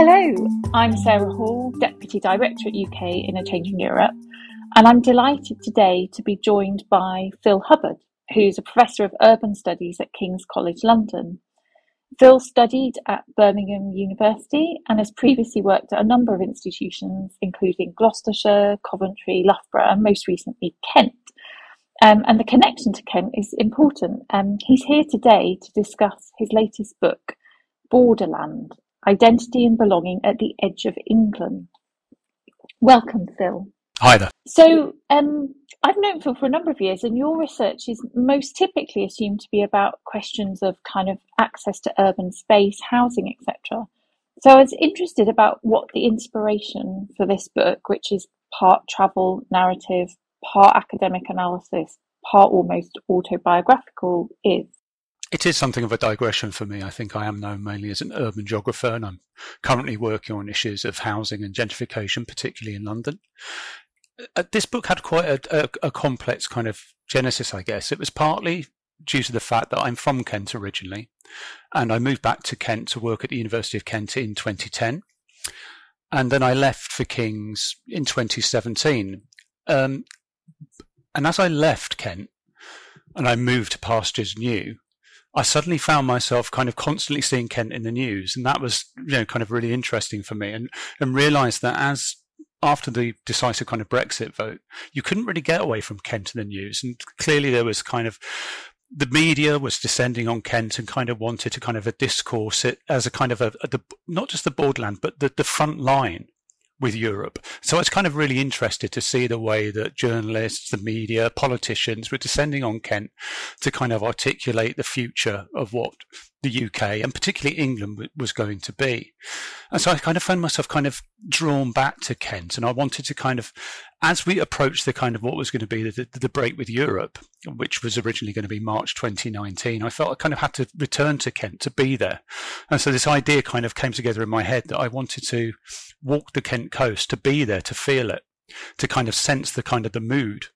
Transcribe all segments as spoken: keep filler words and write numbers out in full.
Hello, I'm Sarah Hall, Deputy Director at U K in A Changing Europe, and I'm delighted today to be joined by Phil Hubbard, who's a Professor of Urban Studies at King's College London. Phil studied at Birmingham University and has previously worked at a number of institutions, including Gloucestershire, Coventry, Loughborough, and most recently Kent. Um, and the connection to Kent is important. Um, he's here today to discuss his latest book, Borderland, Identity and Belonging at the Edge of England. Welcome, Phil. Hi there. So um, I've known Phil for a number of years, and your research is most typically assumed to be about questions of kind of access to urban space, housing, et cetera. So I was interested about what the inspiration for this book, which is part travel narrative, part academic analysis, part almost autobiographical, is. It is something of a digression for me. I think I am known mainly as an urban geographer, and I'm currently working on issues of housing and gentrification, particularly in London. Uh, this book had quite a, a, a complex kind of genesis, I guess. It was partly due to the fact that I'm from Kent originally, and I moved back to Kent to work at the University of Kent in twenty ten. And then I left for King's in twenty seventeen. Um, and as I left Kent and I moved to pastures new, I suddenly found myself kind of constantly seeing Kent in the news. And that was, you know, kind of really interesting for me, and, and realised that as after the decisive kind of Brexit vote, you couldn't really get away from Kent in the news. And clearly there was kind of, the media was descending on Kent and kind of wanted to kind of a discourse it as a kind of a, a the, not just the borderland, but the, the front line with Europe. So I was kind of really interested to see the way that journalists, the media, politicians were descending on Kent to kind of articulate the future of what the U K and particularly England was going to be. And so I kind of found myself kind of drawn back to Kent, and I wanted to kind of, as we approached the kind of what was going to be the, the break with Europe, which was originally going to be March twenty nineteen, I felt I kind of had to return to Kent to be there. And so this idea kind of came together in my head that I wanted to walk the Kent coast, to be there, to feel it, to kind of sense the kind of the mood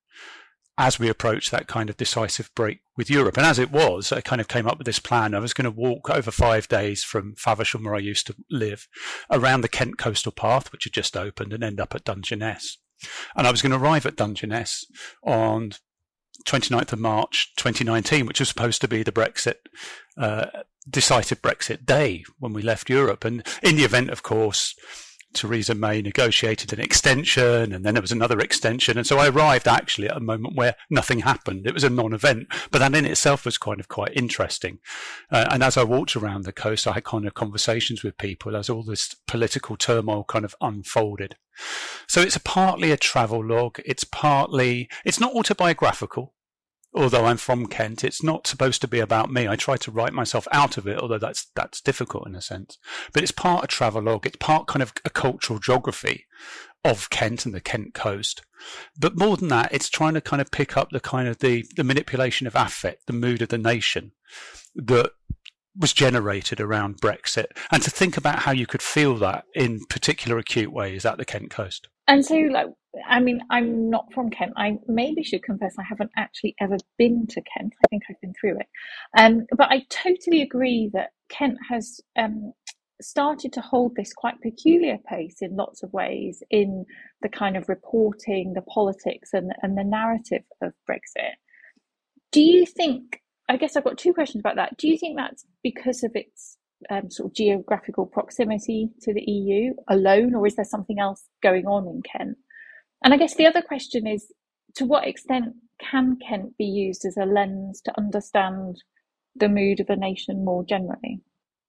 as we approach that kind of decisive break with Europe. And as it was, I kind of came up with this plan. I was going to walk over five days from Faversham, where I used to live, around the Kent Coastal Path, which had just opened, and end up at Dungeness. And I was going to arrive at Dungeness on twenty-ninth of March twenty nineteen, which was supposed to be the Brexit, uh, decisive Brexit day when we left Europe. And in the event, of course, Theresa May negotiated an extension, and then there was another extension. And so I arrived actually at a moment where nothing happened. It was a non-event, but that in itself was kind of quite interesting. Uh, and as I walked around the coast, I had kind of conversations with people as all this political turmoil kind of unfolded. So it's a partly a travel log. It's partly, it's not autobiographical. Although I'm from Kent, it's not supposed to be about me. I try to write myself out of it, although that's that's difficult in a sense. But it's part a travelogue. It's part kind of a cultural geography of Kent and the Kent coast. But more than that, it's trying to kind of pick up the kind of the, the manipulation of affect, the mood of the nation that was generated around Brexit, and to think about how you could feel that in particular acute ways at the Kent coast. And so, like, I mean, I'm not from Kent. I maybe should confess I haven't actually ever been to Kent. I think I've been through it. Um, but I totally agree that Kent has um, started to hold this quite peculiar place in lots of ways in the kind of reporting, the politics and, and the narrative of Brexit. Do you think, I guess I've got two questions about that. Do you think that's because of its Um, sort of geographical proximity to the E U alone, or is there something else going on in Kent? And I guess the other question is, to what extent can Kent be used as a lens to understand the mood of a nation more generally?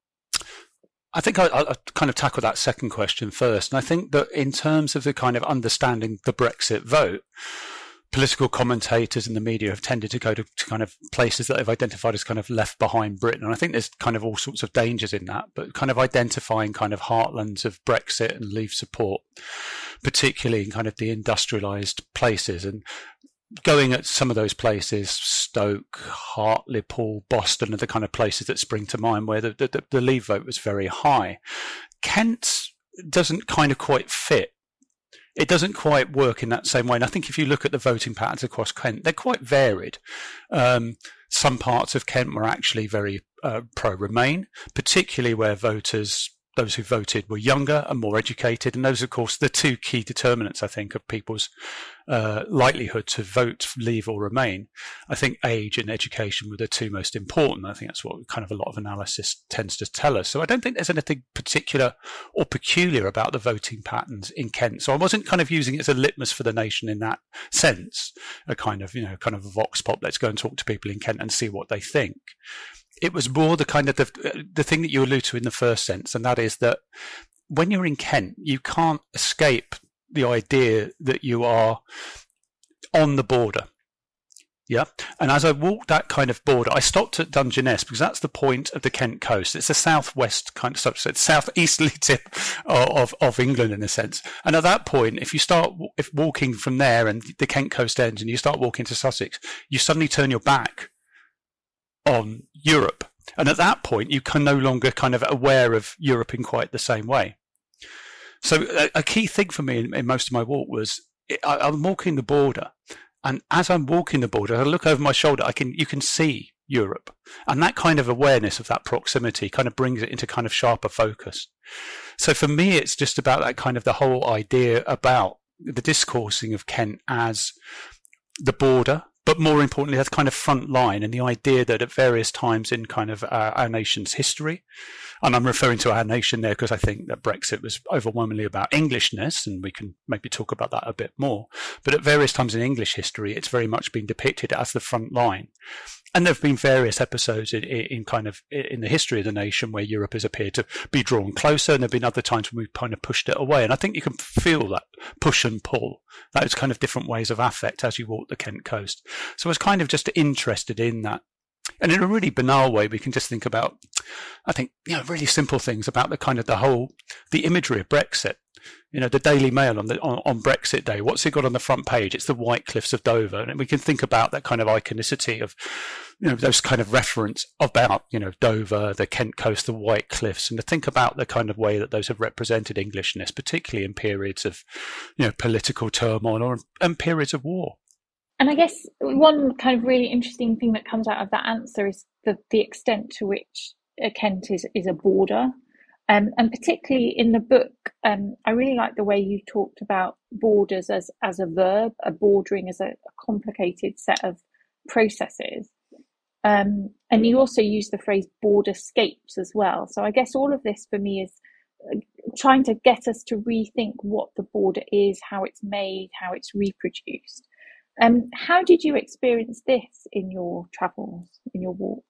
I think I, I'll kind of tackle that second question first. And I think that in terms of the kind of understanding the Brexit vote, political commentators and the media have tended to go to, to kind of places that they've identified as kind of left behind Britain. And I think there's kind of all sorts of dangers in that, but kind of identifying kind of heartlands of Brexit and Leave support, particularly in kind of the industrialised places. And going at some of those places, Stoke, Hartlepool, Boston are the kind of places that spring to mind where the, the, the Leave vote was very high. Kent doesn't kind of quite fit. It doesn't quite work in that same way. And I think if you look at the voting patterns across Kent, they're quite varied. Um, some parts of Kent were actually very uh, pro-Remain, particularly where voters those who voted were younger and more educated, and those, of course, the two key determinants, I think, of people's uh, likelihood to vote, leave or remain. I think age and education were the two most important. I think that's what kind of a lot of analysis tends to tell us. So I don't think there's anything particular or peculiar about the voting patterns in Kent. So I wasn't kind of using it as a litmus for the nation in that sense, a kind of, you know, kind of a vox pop, let's go and talk to people in Kent and see what they think. It was more the kind of the, the thing that you allude to in the first sense, and that is that when you're in Kent, you can't escape the idea that you are on the border. Yeah. And as I walked that kind of border, I stopped at Dungeness because that's the point of the Kent coast. It's a southwest kind of subset, southeasterly tip of, of England in a sense. And at that point, if you start if walking from there and the Kent coast ends and you start walking to Sussex, you suddenly turn your back on Europe. And at that point, you can no longer kind of aware of Europe in quite the same way. So a, a key thing for me in, in most of my walk was I, I'm walking the border. And as I'm walking the border, I look over my shoulder, I can you can see Europe. And that kind of awareness of that proximity kind of brings it into kind of sharper focus. So for me, it's just about that kind of the whole idea about the discoursing of Kent as the border, but more importantly, that's kind of front line, and the idea that at various times in kind of our, our nation's history, and I'm referring to our nation there because I think that Brexit was overwhelmingly about Englishness, and we can maybe talk about that a bit more. But at various times in English history, it's very much been depicted as the front line. And there have been various episodes in, in kind of in the history of the nation where Europe has appeared to be drawn closer, and there have been other times when we've kind of pushed it away. And I think you can feel that push and pull, those kind of different ways of affect as you walk the Kent coast. So I was kind of just interested in that. And in a really banal way, we can just think about, I think, you know, really simple things about the kind of the whole, the imagery of Brexit. You know, the Daily Mail on the on, on Brexit Day, what's it got on the front page? It's the White Cliffs of Dover. And we can think about that kind of iconicity of, you know, those kind of reference about, you know, Dover, the Kent coast, the White Cliffs, and to think about the kind of way that those have represented Englishness, particularly in periods of, you know, political turmoil or and periods of war. And I guess one kind of really interesting thing that comes out of that answer is the, the extent to which Kent is, is a border. Um, and particularly in the book, um, I really like the way you talked about borders as, as a verb, a bordering as a, a complicated set of processes. Um, and you also use the phrase borderscapes as well. So I guess all of this for me is trying to get us to rethink what the border is, how it's made, how it's reproduced. Um, how did you experience this in your travels, in your walks?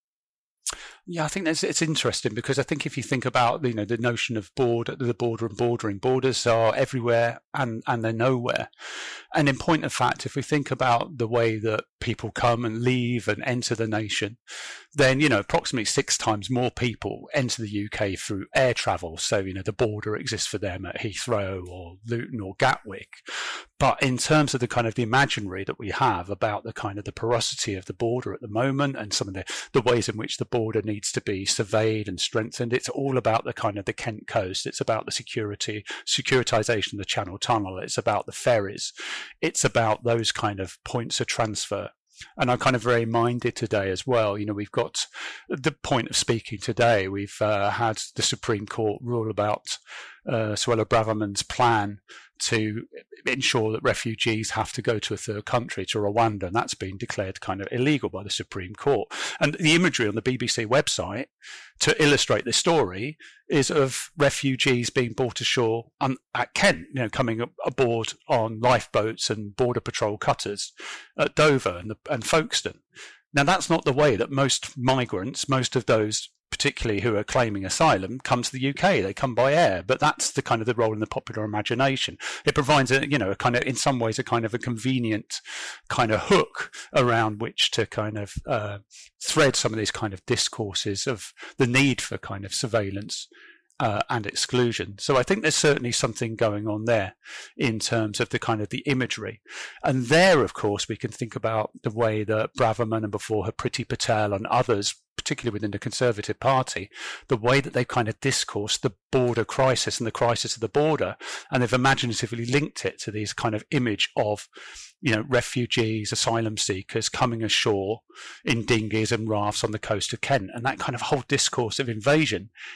Yeah, I think that's, it's interesting because I think if you think about, you know, the notion of border, the border and bordering, borders are everywhere and, and they're nowhere. And in point of fact, if we think about the way that people come and leave and enter the nation, then, you know, approximately six times more people enter the U K through air travel. So, you know, the border exists for them at Heathrow or Luton or Gatwick. But in terms of the kind of the imaginary that we have about the kind of the porosity of the border at the moment and some of the, the ways in which the border needs to be surveyed and strengthened, it's all about the kind of the Kent coast. It's about the security, securitization of the Channel Tunnel. It's about the ferries. It's about those kind of points of transfer. And I'm kind of very minded today as well. You know, we've got the point of speaking today. We've uh, had the Supreme Court rule about uh, Suella Braverman's plan to ensure that refugees have to go to a third country, to Rwanda, and that's been declared kind of illegal by the Supreme Court. And the imagery on the B B C website to illustrate this story is of refugees being brought ashore on, at Kent, you know, coming aboard on lifeboats and border patrol cutters at Dover and, the, and Folkestone. Now, that's not the way that most migrants, most of those particularly who are claiming asylum, come to the U K. They come by air, but that's the kind of the role in the popular imagination. It provides a, you know, a kind of, in some ways, a kind of a convenient kind of hook around which to kind of uh, thread some of these kind of discourses of the need for kind of surveillance Uh, and exclusion. So I think there's certainly something going on there in terms of the kind of the imagery. And there, of course, we can think about the way that Braverman and before her Priti Patel and others, particularly within the Conservative Party, the way that they've kind of discoursed the border crisis and the crisis of the border, and they've imaginatively linked it to these kind of image of, you know, refugees, asylum seekers coming ashore in dinghies and rafts on the coast of Kent, and that kind of whole discourse of invasion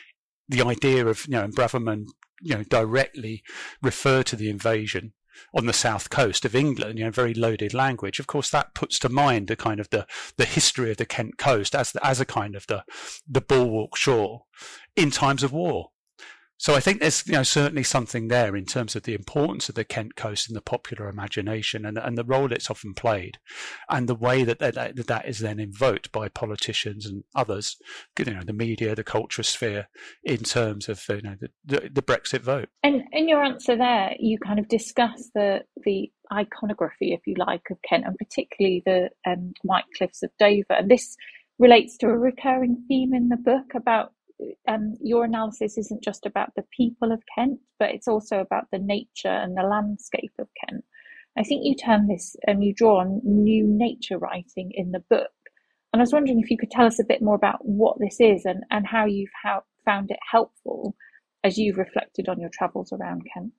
the idea of, you know, and Braverman, you know, directly refer to the invasion on the south coast of England, you know, very loaded language. Of course, that puts to mind the kind of the, the history of the Kent coast as as a kind of the the bulwark shore in times of war. So I think there's, you know, certainly something there in terms of the importance of the Kent coast in the popular imagination, and, and the role it's often played, and the way that that, that that is then invoked by politicians and others, you know, the media, the culture sphere, in terms of, you know, the, the, the Brexit vote. And in your answer there, you kind of discuss the the iconography, if you like, of Kent, and particularly the um, White Cliffs of Dover. And this relates to a recurring theme in the book about Um, your analysis isn't just about the people of Kent, but it's also about the nature and the landscape of Kent. I think you term this, and um, you draw on new nature writing in the book. And I was wondering if you could tell us a bit more about what this is, and, and how you've how, found it helpful as you've reflected on your travels around Kent.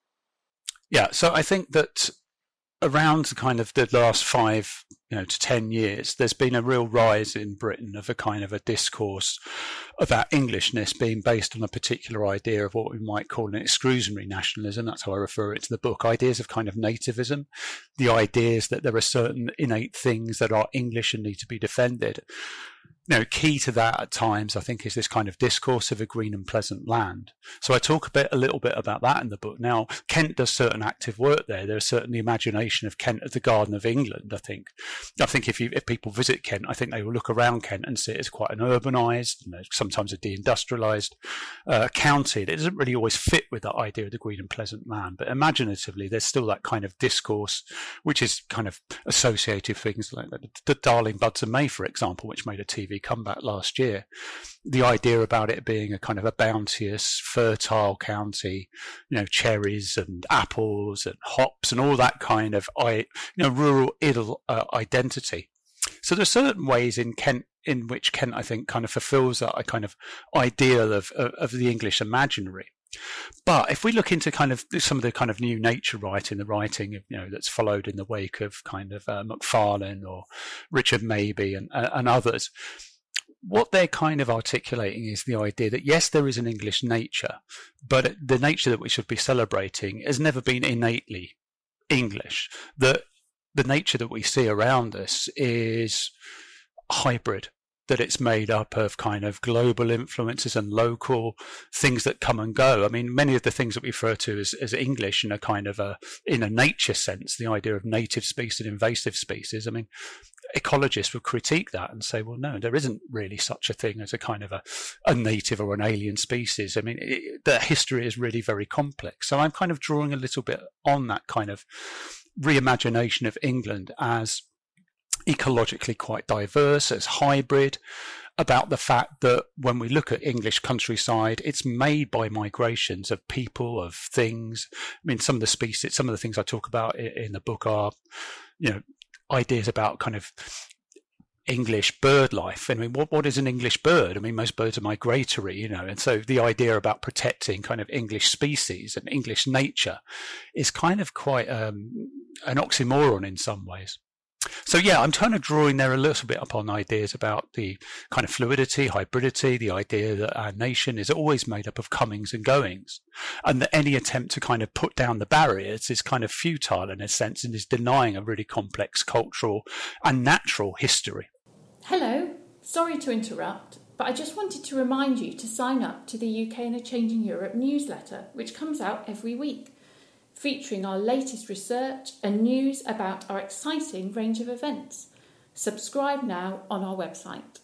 Yeah, so I think that around kind of the last five, you know, to ten years, there's been a real rise in Britain of a kind of a discourse about Englishness being based on a particular idea of what we might call an exclusionary nationalism. That's how I refer it to the book. Ideas of kind of nativism, the ideas that there are certain innate things that are English and need to be defended. You know, key to that at times, I think, is this kind of discourse of a green and pleasant land. So I talk a bit, a little bit about that in the book. Now, Kent does certain active work there. There's certainly imagination of Kent as the Garden of England, I think. I think if you, if people visit Kent, I think they will look around Kent and see it as quite an urbanised, you know, sometimes a deindustrialised uh, county. It doesn't really always fit with that idea of the green and pleasant land. But imaginatively, there's still that kind of discourse, which is kind of associated with things like the, the Darling Buds of May, for example, which made a T V comeback last year. The idea about it being a kind of a bounteous, fertile county, you know, cherries and apples and hops and all that kind of, you know, rural idyll uh, identity. So there's certain ways in Kent in which Kent, I think, kind of fulfills that kind of ideal of, of, of the English imaginary. But if we look into kind of some of the kind of new nature writing, the writing, you know, that's followed in the wake of kind of uh, Macfarlane or Richard Mabey and, uh, and others, what they're kind of articulating is the idea that, yes, there is an English nature, but the nature that we should be celebrating has never been innately English. That the nature that we see around us is hybrid, that it's made up of kind of global influences and local things that come and go. I mean, many of the things that we refer to as, as English in a kind of a, in a nature sense, the idea of native species and invasive species, I mean, ecologists would critique that and say, well, no, there isn't really such a thing as a kind of a, a native or an alien species. I mean, it, the history is really very complex. So I'm kind of drawing a little bit on that kind of reimagination of England as ecologically quite diverse, as hybrid, about the fact that when we look at English countryside, it's made by migrations of people, of things. I mean, some of the species, some of the things I talk about in the book are, you know, ideas about kind of English bird life. I mean, what, what is an English bird? I mean, most birds are migratory, you know, and so the idea about protecting kind of English species and English nature is kind of quite um, an oxymoron in some ways. So yeah, I'm kind of drawing there a little bit upon ideas about the kind of fluidity, hybridity, the idea that our nation is always made up of comings and goings, and that any attempt to kind of put down the barriers is kind of futile in a sense and is denying a really complex cultural and natural history. Hello, sorry to interrupt, but I just wanted to remind you to sign up to the U K in a Changing Europe newsletter, which comes out every week, featuring our latest research and news about our exciting range of events. Subscribe now on our website.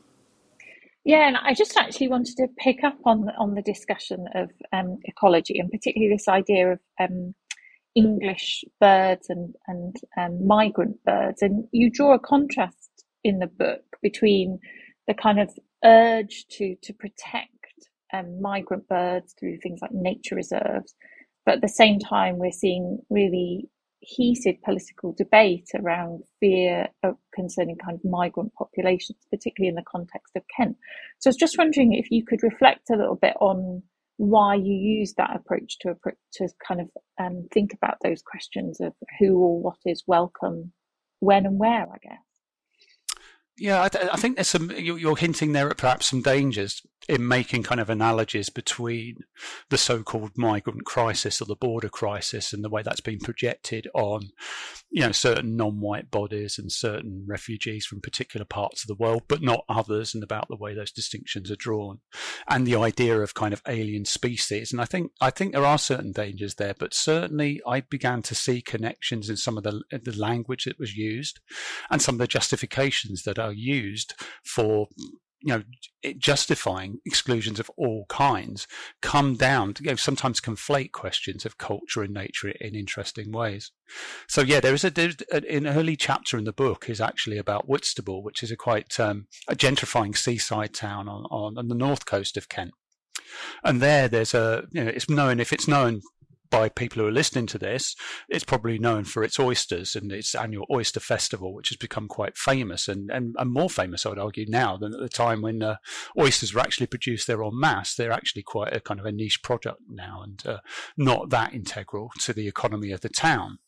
Yeah, and I just actually wanted to pick up on on the discussion of um, ecology, and particularly this idea of um, English birds and and um, migrant birds. And you draw a contrast in the book between the kind of urge to to protect um, migrant birds through things like nature reserves, but at the same time, we're seeing really heated political debate around fear of concerning kind of migrant populations, particularly in the context of Kent. So I was just wondering if you could reflect a little bit on why you use that approach to to kind of um, think about those questions of who or what is welcome, when and where, I guess. Yeah, I, th- I think there's some. You're hinting there at perhaps some dangers in making kind of analogies between the so-called migrant crisis or the border crisis and the way that's been projected on, you know, certain non-white bodies and certain refugees from particular parts of the world, but not others, and about the way those distinctions are drawn, and the idea of kind of alien species. And I think I think there are certain dangers there, but certainly I began to see connections in some of the the language that was used, and some of the justifications that are used for, you know, justifying exclusions of all kinds, come down to, you know, sometimes conflate questions of culture and nature in interesting ways. So yeah, there is a there's an early chapter in the book is actually about Whitstable, which is a quite um, a gentrifying seaside town on, on on the north coast of Kent. And there, there's a, you know, it's known, if it's known by people who are listening to this, it's probably known for its oysters and its annual oyster festival, which has become quite famous, and, and, and more famous, I would argue, now than at the time when uh, oysters were actually produced there en masse. They're actually quite a kind of a niche product now, and uh, not that integral to the economy of the town.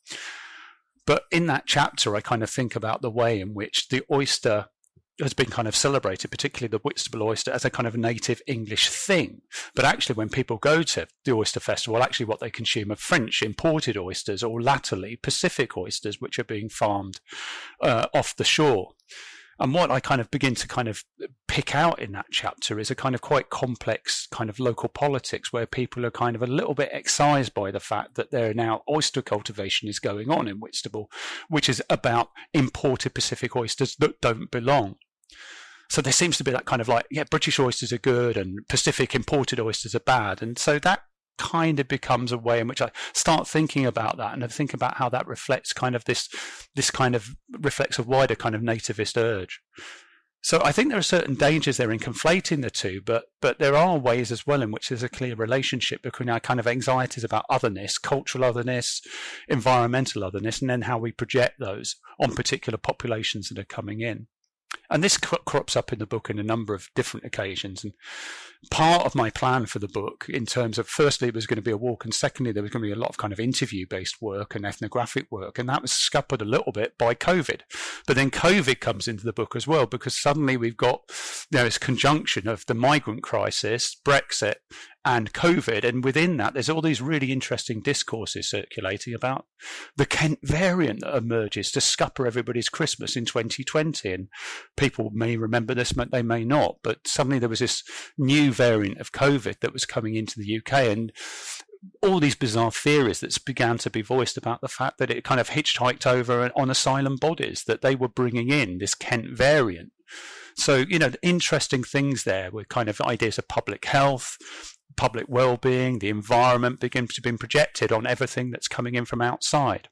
But in that chapter, I kind of think about the way in which the oyster has been kind of celebrated, particularly the Whitstable oyster, as a kind of native English thing. But actually, when people go to the oyster festival, actually what they consume are French imported oysters, or latterly Pacific oysters, which are being farmed uh, off the shore. And what I kind of begin to kind of pick out in that chapter is a kind of quite complex kind of local politics, where people are kind of a little bit excised by the fact that there are now oyster cultivation is going on in Whitstable, which is about imported Pacific oysters that don't belong. So there seems to be that kind of like, yeah, British oysters are good and Pacific imported oysters are bad. And so that kind of becomes a way in which I start thinking about that, and I think about how that reflects kind of this, this kind of reflects a wider kind of nativist urge. So I think there are certain dangers there in conflating the two, but but there are ways as well in which there's a clear relationship between our kind of anxieties about otherness, cultural otherness, environmental otherness, and then how we project those on particular populations that are coming in. And this crops up in the book in a number of different occasions. And part of my plan for the book, in terms of, firstly, it was going to be a walk, and secondly, there was going to be a lot of kind of interview-based work and ethnographic work, and that was scuppered a little bit by COVID. But then COVID comes into the book as well, because suddenly we've got, you know, this conjunction of the migrant crisis, Brexit, and COVID, and within that there's all these really interesting discourses circulating about the Kent variant that emerges to scupper everybody's Christmas in twenty twenty. And people may remember this, they may not, but suddenly there was this new variant of COVID that was coming into the U K, and all these bizarre theories that began to be voiced about the fact that it kind of hitchhiked over on asylum bodies, that they were bringing in this Kent variant. So, you know, interesting things there with kind of ideas of public health, public well-being, the environment begin to be projected on everything that's coming in from outside.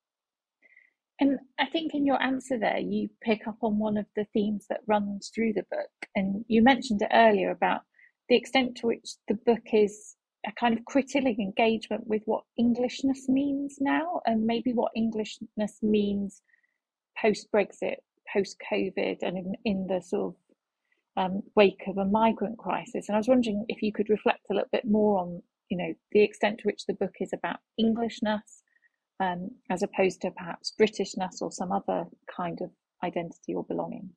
And I think in your answer there, you pick up on one of the themes that runs through the book. And you mentioned it earlier about the extent to which the book is a kind of critical engagement with what Englishness means now, and maybe what Englishness means post-Brexit, post-COVID, and in, in the sort of Um, wake of a migrant crisis. And I was wondering if you could reflect a little bit more on, you know, the extent to which the book is about Englishness, um, as opposed to perhaps Britishness or some other kind of identity or belonging.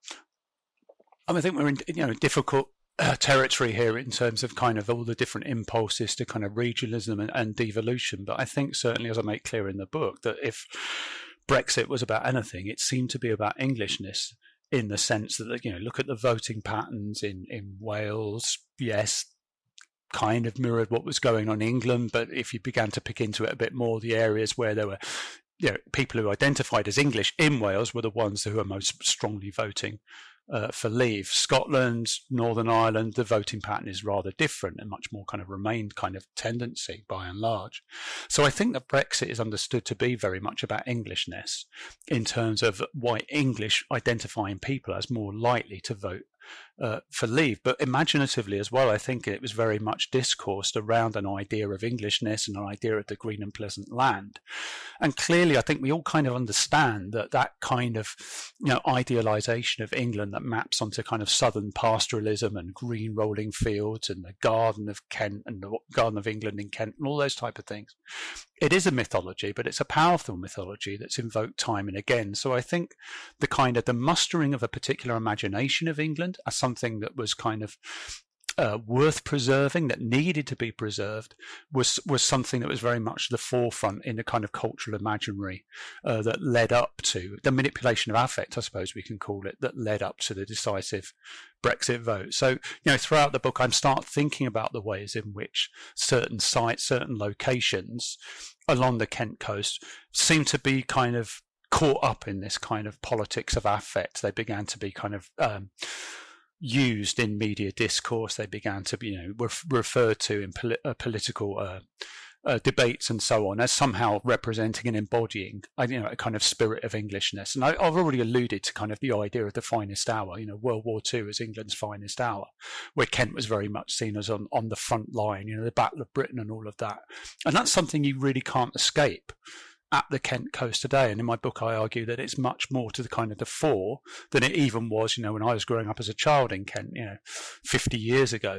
I think we're in, you know, difficult uh, territory here in terms of kind of all the different impulses to kind of regionalism and, and devolution. But I think certainly, as I make clear in the book, that if Brexit was about anything, it seemed to be about Englishness, in the sense that, you know, look at the voting patterns in, in Wales. Yes, kind of mirrored what was going on in England, but if you began to pick into it a bit more, the areas where there were, you know, people who identified as English in Wales were the ones who were most strongly voting uh, for leave. Scotland, Northern Ireland, the voting pattern is rather different and much more kind of Remain kind of tendency by and large. So I think that Brexit is understood to be very much about Englishness in terms of white English identifying people as more likely to vote Uh, for leave. But imaginatively as well, I think it was very much discoursed around an idea of Englishness and an idea of the green and pleasant land. And clearly, I think we all kind of understand that that kind of, you know, idealization of England that maps onto kind of southern pastoralism and green rolling fields and the Garden of Kent and the Garden of England in Kent and all those type of things. It is a mythology, but it's a powerful mythology that's invoked time and again. So I think the kind of the mustering of a particular imagination of England as something that was kind of uh, worth preserving, that needed to be preserved, was was something that was very much the forefront in the kind of cultural imaginary uh, that led up to the manipulation of affect, I suppose we can call it, that led up to the decisive Brexit vote. So, you know, throughout the book, I start thinking about the ways in which certain sites, certain locations along the Kent coast seem to be kind of caught up in this kind of politics of affect. They began to be kind of um, used in media discourse. They began to be, you know, ref- referred to in poli- uh, political uh, uh, debates and so on as somehow representing and embodying, you know, a kind of spirit of Englishness. And I, I've already alluded to kind of the idea of the finest hour, you know, World War Two as England's finest hour, where Kent was very much seen as on, on the front line, you know, the Battle of Britain and all of that. And that's something you really can't escape at the Kent coast today. And in my book, I argue that it's much more to the kind of the fore than it even was, you know, when I was growing up as a child in Kent, you know, fifty years ago.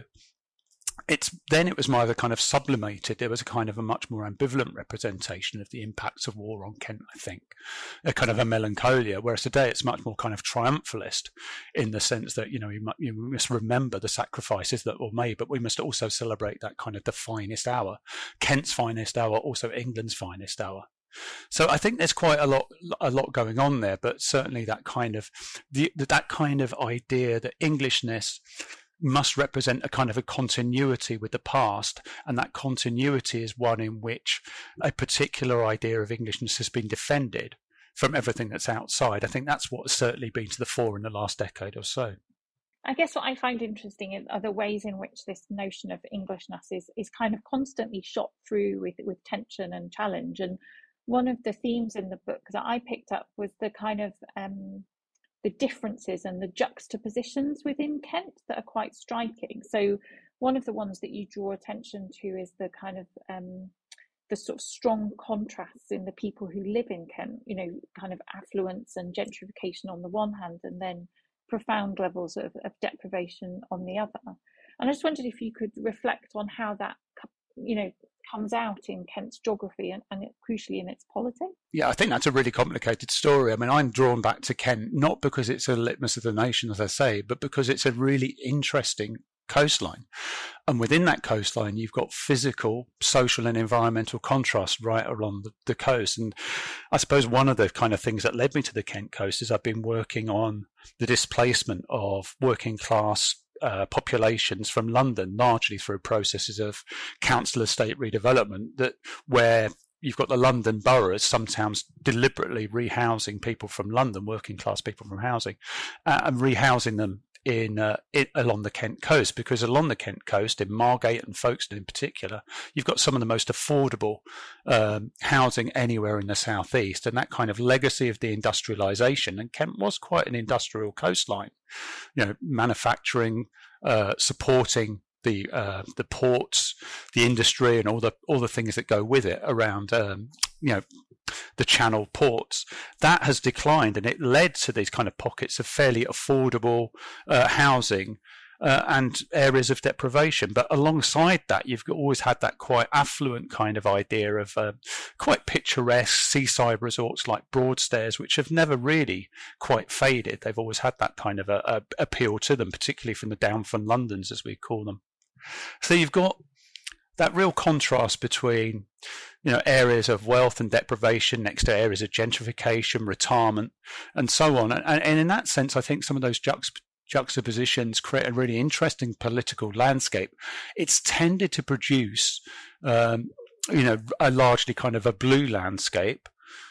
It's then it was more kind of sublimated. There was a kind of a much more ambivalent representation of the impacts of war on Kent, I think, a kind of a melancholia. Whereas today it's much more kind of triumphalist in the sense that, you know, you must, you must remember the sacrifices that were made, but we must also celebrate that kind of the finest hour, Kent's finest hour, also England's finest hour. So I think there's quite a lot, a lot going on there, but certainly that kind of the, that kind of idea that Englishness must represent a kind of a continuity with the past, and that continuity is one in which a particular idea of Englishness has been defended from everything that's outside. I think that's what has certainly been to the fore in the last decade or so. I guess what I find interesting are the ways in which this notion of Englishness is is kind of constantly shot through with with tension and challenge. And one of the themes in the book that I picked up was the kind of um, the differences and the juxtapositions within Kent that are quite striking. So one of the ones that you draw attention to is the kind of um, the sort of strong contrasts in the people who live in Kent, you know, kind of affluence and gentrification on the one hand, and then profound levels of, of deprivation on the other. And I just wondered if you could reflect on how that, you know, comes out in Kent's geography and, and it, crucially in its politics. Yeah, I think that's a really complicated story. I mean, I'm drawn back to Kent, not because it's a litmus of the nation, as I say, but because it's a really interesting coastline. And within that coastline, you've got physical, social and environmental contrast right along the, the coast. And I suppose one of the kind of things that led me to the Kent coast is I've been working on the displacement of working class Uh, populations from London, largely through processes of council estate redevelopment, that where you've got the London boroughs sometimes deliberately rehousing people from London, working class people from housing, uh, and rehousing them in, uh, in along the Kent coast, because along the Kent coast, in Margate and Folkestone in particular, you've got some of the most affordable um, housing anywhere in the southeast, and that kind of legacy of deindustrialisation. And Kent was quite an industrial coastline, you know, manufacturing, uh, supporting the uh, the ports, the industry, and all the all the things that go with it around, um, you know, the Channel ports. That has declined, and it led to these kind of pockets of fairly affordable uh, housing uh, and areas of deprivation. But alongside that, you've always had that quite affluent kind of idea of uh, quite picturesque seaside resorts like Broadstairs, which have never really quite faded. They've always had that kind of a, a appeal to them, particularly from the down from Londons, as we call them. So you've got that real contrast between, you know, areas of wealth and deprivation next to areas of gentrification, retirement, and so on. And, and in that sense, I think some of those juxt- juxtapositions create a really interesting political landscape. It's tended to produce, um, you know, a largely kind of a blue landscape.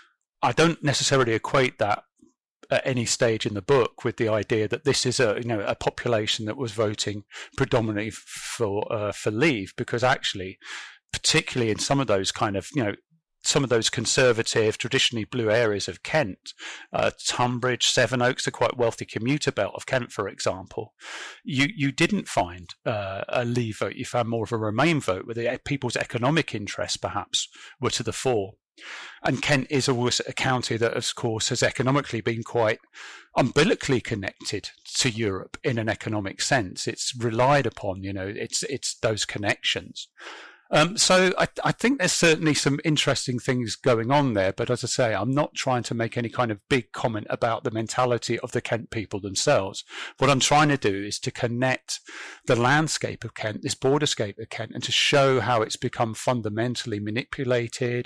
I don't necessarily equate that at any stage in the book with the idea that this is a, you know, a population that was voting predominantly for uh, for Leave, because actually, particularly in some of those kind of, you know, some of those conservative, traditionally blue areas of Kent, uh, Tunbridge, Sevenoaks, the quite wealthy commuter belt of Kent, for example, you you didn't find uh, a Leave vote. You found more of a Remain vote, where the people's economic interests perhaps were to the fore. And Kent is always a county that, of course, has economically been quite umbilically connected to Europe in an economic sense. It's relied upon, you know, it's it's those connections. Um, so I, I think there's certainly some interesting things going on there. But as I say, I'm not trying to make any kind of big comment about the mentality of the Kent people themselves. What I'm trying to do is to connect the landscape of Kent, this borderscape of Kent, and to show how it's become fundamentally manipulated,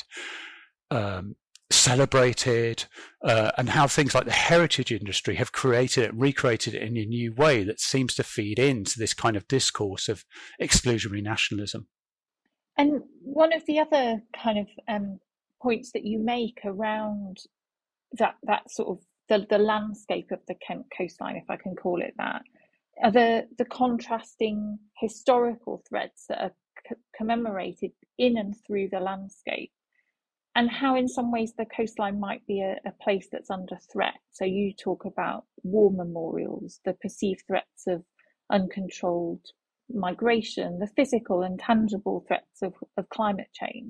um, celebrated, uh, and how things like the heritage industry have created it, recreated it in a new way that seems to feed into this kind of discourse of exclusionary nationalism. And one of the other kind of um, points that you make around that that sort of the, the landscape of the Kent coastline, if I can call it that, are the, the contrasting historical threads that are c- commemorated in and through the landscape, and how in some ways the coastline might be a, a place that's under threat. So you talk about war memorials, the perceived threats of uncontrolled migration, the physical and tangible threats of, of climate change.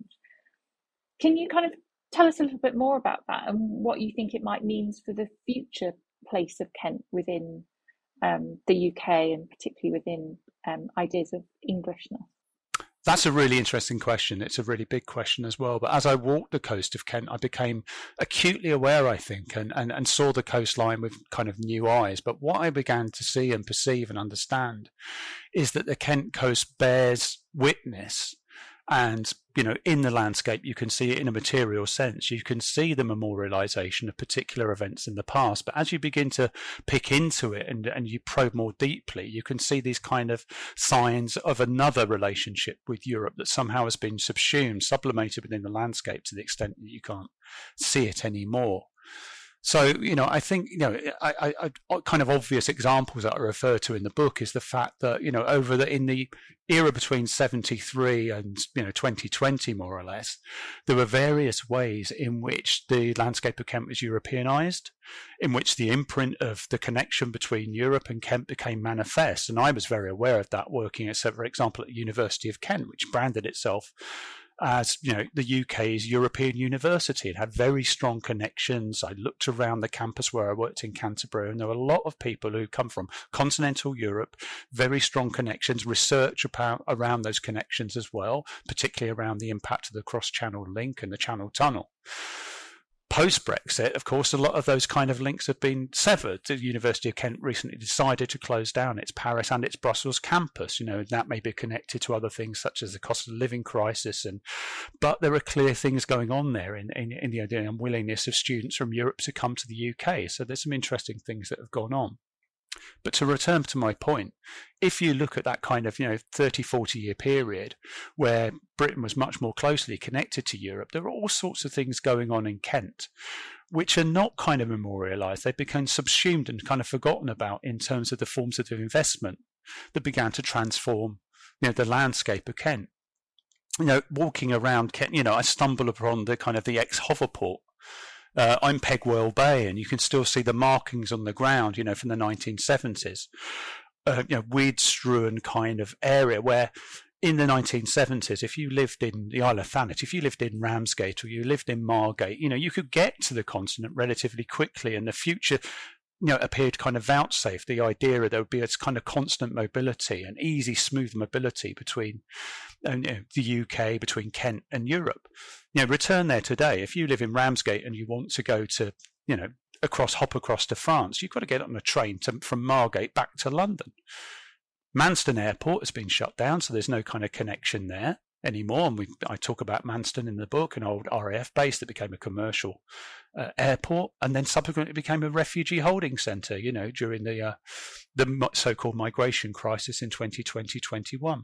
Can you kind of tell us a little bit more about that and what you think it might mean for the future place of Kent within um, the U K, and particularly within um, ideas of Englishness? That's a really interesting question. It's a really big question as well. But as I walked the coast of Kent, I became acutely aware, I think, and, and, and saw the coastline with kind of new eyes. But what I began to see and perceive and understand is that the Kent coast bears witness. And, you know, in the landscape, you can see it in a material sense. You can see the memorialization of particular events in the past. But as you begin to pick into it and, and you probe more deeply, you can see these kind of signs of another relationship with Europe that somehow has been subsumed, sublimated within the landscape to the extent that you can't see it anymore. So, you know, I think, you know, I, I, I, kind of obvious examples that I refer to in the book is the fact that, you know, over the, in the era between seventy-three and, you know, twenty twenty, more or less, there were various ways in which the landscape of Kent was Europeanized, in which the imprint of the connection between Europe and Kent became manifest. And I was very aware of that working, at, for example, at the University of Kent, which branded itself as, you know, the U K's European university. It had very strong connections. I looked around the campus where I worked in Canterbury, and there were a lot of people who come from continental Europe, very strong connections, research about, around those connections as well, particularly around the impact of the cross-channel link and the Channel Tunnel. Post-Brexit, of course, a lot of those kind of links have been severed. The University of Kent recently decided to close down its Paris and its Brussels campus. You know, that may be connected to other things such as the cost of living crisis, and but there are clear things going on there in, in, in the unwillingness of students from Europe to come to the U K. So there's some interesting things that have gone on. But to return to my point, if you look at that kind of, you know, thirty, forty year period where Britain was much more closely connected to Europe, there are all sorts of things going on in Kent which are not kind of memorialised. They become subsumed and kind of forgotten about in terms of the forms of investment that began to transform, you know, the landscape of Kent. You know, walking around Kent, you know, I stumble upon the kind of the ex-hoverport. Uh, I'm Pegwell Bay, and you can still see the markings on the ground, you know, from the nineteen seventies. Uh, you know, weed-strewn kind of area where in the nineteen seventies, if you lived in the Isle of Thanet, if you lived in Ramsgate or you lived in Margate, you know, you could get to the continent relatively quickly, and the future, you know, appeared kind of vouchsafed the idea that there would be this kind of constant mobility and easy, smooth mobility between uh, you know, the U K, between Kent and Europe. You know, return there today. If you live in Ramsgate and you want to go to, you know, across, hop across to France, you've got to get on a train to, from Margate back to London. Manston Airport has been shut down, so there's no kind of connection there anymore. And we, I talk about Manston in the book, an old R A F base that became a commercial uh, airport, and then subsequently became a refugee holding centre, you know, during the uh, the so-called migration crisis in twenty twenty, twenty-one.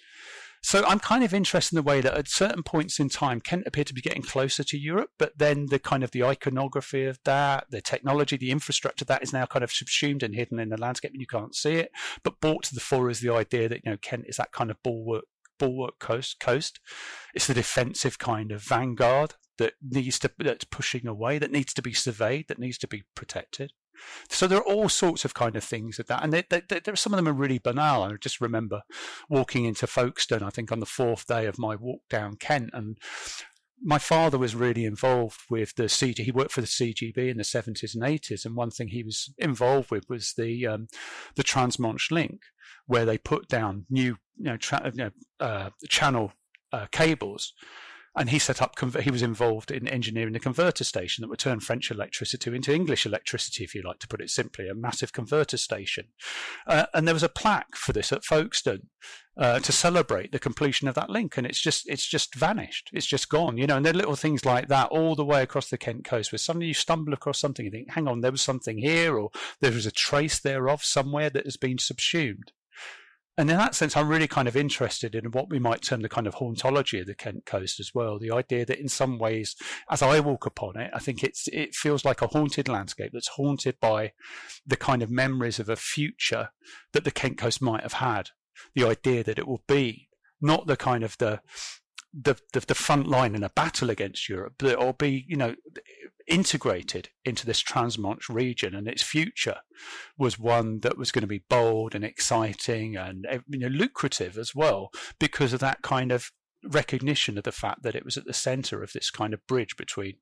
So I'm kind of interested in the way that at certain points in time, Kent appeared to be getting closer to Europe, but then the kind of the iconography of that, the technology, the infrastructure of that is now kind of subsumed and hidden in the landscape, and you can't see it. But brought to the fore is the idea that, you know, Kent is that kind of bulwark, bulwark coast. Coast. It's the defensive kind of vanguard that needs to that's pushing away, that needs to be surveyed, that needs to be protected. So there are all sorts of kind of things of that, and they, they, they, some of them are really banal. I just remember walking into Folkestone, I think on the fourth day of my walk down Kent, and my father was really involved with the C G. He worked for the C G B in the seventies and eighties, and one thing he was involved with was the um, the Transmanche Link, where they put down new, you know, tra- you know uh, channel uh, cables. And he set up, he was involved in engineering the converter station that would turn French electricity into English electricity, if you like to put it simply, a massive converter station. Uh, and there was a plaque for this at Folkestone uh, to celebrate the completion of that link. And it's just, it's just vanished. It's just gone, you know, and there are little things like that all the way across the Kent coast where suddenly you stumble across something and think, hang on, there was something here, or there was a trace thereof somewhere that has been subsumed. And in that sense, I'm really kind of interested in what we might term the kind of hauntology of the Kent coast as well. The idea that in some ways, as I walk upon it, I think it's it feels like a haunted landscape that's haunted by the kind of memories of a future that the Kent coast might have had. The idea that it will be not the kind of the the the, the front line in a battle against Europe, but it will be, you know, integrated into this Trans-Manche region, and its future was one that was going to be bold and exciting and, you know, lucrative as well, because of that kind of recognition of the fact that it was at the centre of this kind of bridge between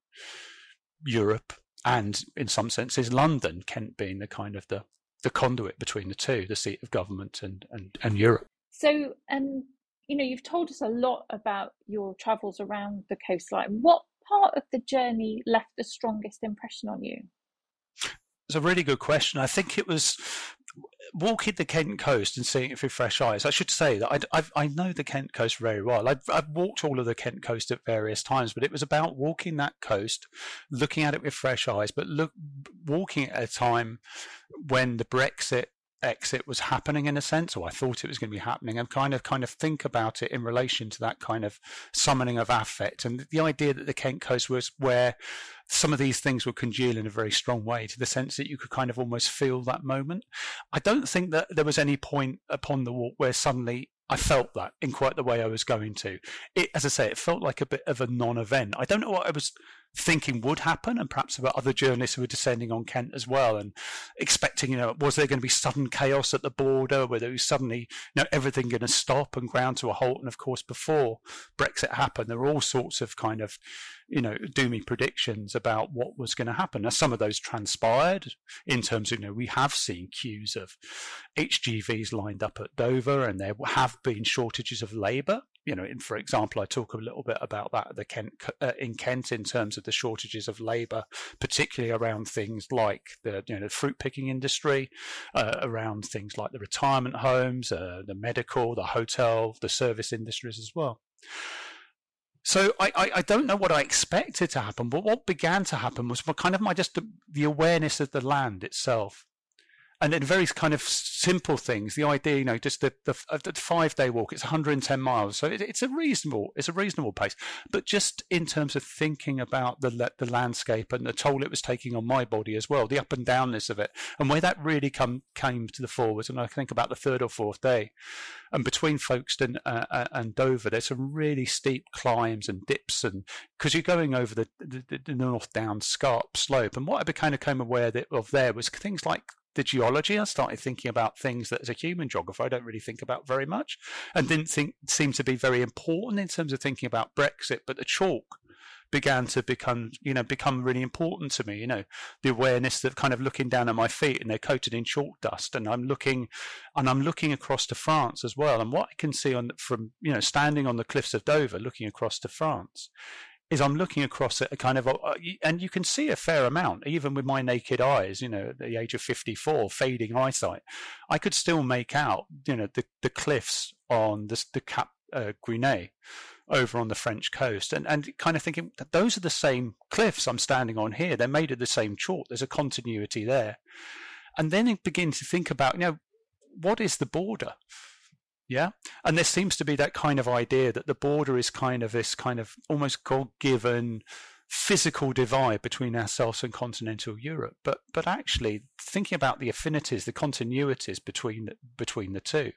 Europe and, in some senses, London, Kent being the kind of the, the conduit between the two, the seat of government and, and, and Europe. So, um, you know, you've told us a lot about your travels around the coastline. What part of the journey left the strongest impression on you? It's a really good question. I think it was walking the Kent coast and seeing it through fresh eyes. I should say that I, I, I know the Kent coast very well. I've, I've walked all of the Kent coast at various times, but it was about walking that coast, looking at it with fresh eyes, but look, walking at a time when the Brexit exit was happening, in a sense, or I thought it was going to be happening, and kind of kind of think about it in relation to that kind of summoning of affect, and the idea that the Kent coast was where some of these things would congeal in a very strong way, to the sense that you could kind of almost feel that moment. I don't think that there was any point upon the walk where suddenly I felt that in quite the way I was going to. It, as I say, it felt like a bit of a non-event. I don't know what I was thinking would happen, and perhaps about other journalists who were descending on Kent as well, and expecting, you know, was there going to be sudden chaos at the border? Were there suddenly, you know, everything going to stop and ground to a halt? And of course, before Brexit happened, there were all sorts of kind of, you know, doomy predictions about what was going to happen. Now, some of those transpired in terms of, you know, we have seen queues of H G Vs lined up at Dover, and there have been shortages of labour. You know, in, for example, I talk a little bit about that the Kent, uh, in Kent in terms of the shortages of labour, particularly around things like the, you know, the fruit picking industry, uh, around things like the retirement homes, uh, the medical, the hotel, the service industries as well. So I, I, I don't know what I expected to happen, but what began to happen was kind of my just the, the awareness of the land itself. And then very kind of simple things, the idea, you know, just the, the, the five-day walk, it's one hundred ten miles. So it, it's a reasonable, it's a reasonable pace. But just in terms of thinking about the the landscape and the toll it was taking on my body as well, the up and downness of it, and where that really come came to the fore was, and I think about the third or fourth day. And between Folkestone uh, and Dover, there's some really steep climbs and dips, and because you're going over the, the, the north down scarp slope. And what I kind of became aware of there was things like the geology. I started thinking about things that as a human geographer I don't really think about very much, and didn't think seem to be very important in terms of thinking about Brexit. But the chalk began to become, you know, become really important to me. You know, the awareness that kind of looking down at my feet and they're coated in chalk dust, and I'm looking, and I'm looking across to France as well. And what I can see on from, you know, standing on the cliffs of Dover, looking across to France, is I'm looking across at a kind of, a, and you can see a fair amount, even with my naked eyes, you know, at the age of fifty-four, fading eyesight, I could still make out, you know, the, the cliffs on the, the Cap uh, Gris-Nez over on the French coast, and, and kind of thinking that those are the same cliffs I'm standing on here. They're made of the same chalk. There's a continuity there. And then it begins to think about, you know, what is the border? Yeah. And there seems to be that kind of idea that the border is kind of this kind of almost God-given physical divide between ourselves and continental Europe. But but actually thinking about the affinities, the continuities between between the two.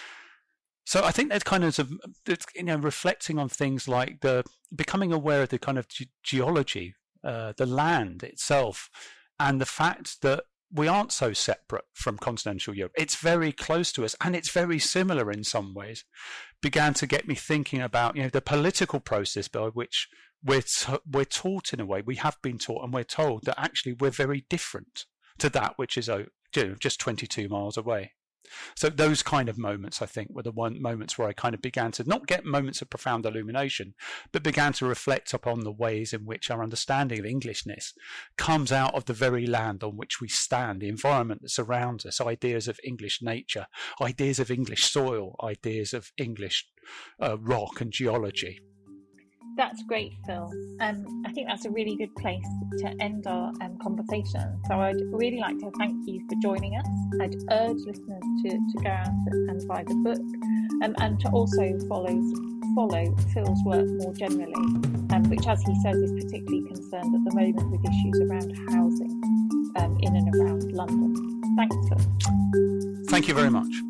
So I think that's kind of, you know, reflecting on things like the becoming aware of the kind of ge- geology, uh, the land itself, and the fact that we aren't so separate from continental Europe. It's very close to us, and it's very similar in some ways. Began to get me thinking about, you know, the political process by which we're t- we're taught, in a way, we have been taught, and we're told that actually we're very different to that which is, oh, you know, just twenty-two miles away. So those kind of moments, I think, were the one moments where I kind of began to not get moments of profound illumination, but began to reflect upon the ways in which our understanding of Englishness comes out of the very land on which we stand, the environment that surrounds us, ideas of English nature, ideas of English soil, ideas of English uh, rock and geology. That's great, Phil. Um, I think that's a really good place to end our um, conversation. So I'd really like to thank you for joining us. I'd urge listeners to, to go out and buy the book, um, and to also follow follow Phil's work more generally, um, which, as he says, is particularly concerned at the moment with issues around housing um, in and around London. Thanks, Phil. Thank you very much.